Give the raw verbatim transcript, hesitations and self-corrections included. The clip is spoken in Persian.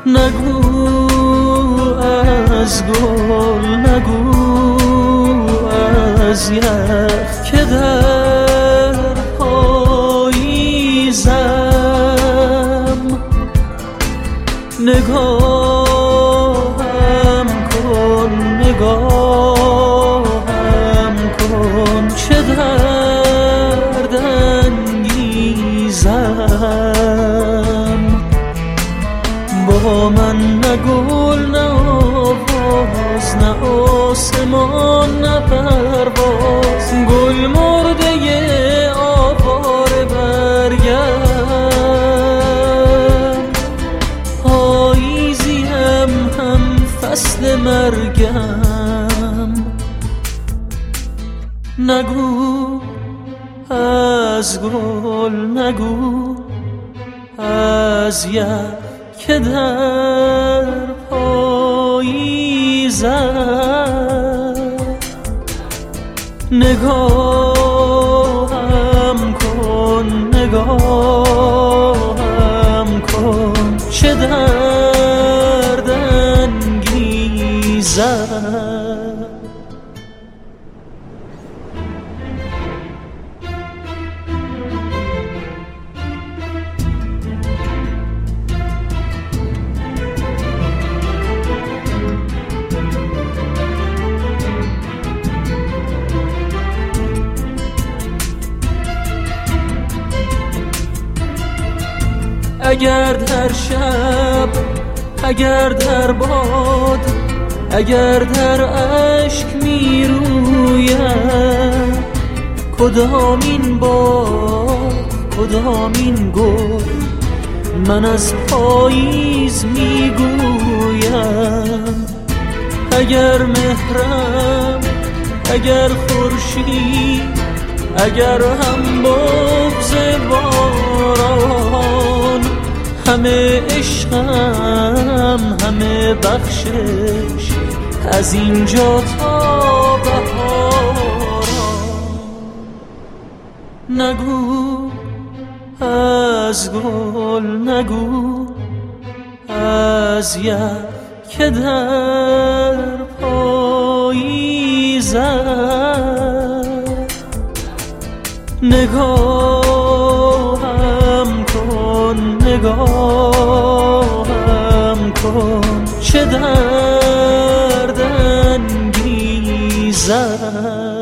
نگو از گل، نگو از یخ که در پاییزم. نگاهم کن، نگاهم کن چه درد انگیزم. با من نه گل نه آواز، نه آسمان نه پرواز، گل مرده آواره برگم. پاییزیم هم فصل مرگم. نگو از گل، نگو از یخ که در پاییزم. نگاهم کن، نگاهم کن چه درد انگیزم. اگر در شب، اگر در باد، اگر در اشک می رویم، کدامین باد کدامین گل من از پاییز می گویم. اگر مهرم، اگر خورشید، اگر هم بغض باران، همه عشقم، همه بخشش از اینجا تا بهاران. نگو از گل، نگو از یخ که در پاییزم. نگاهم کن، نگاهم کن چه درد انگیزم.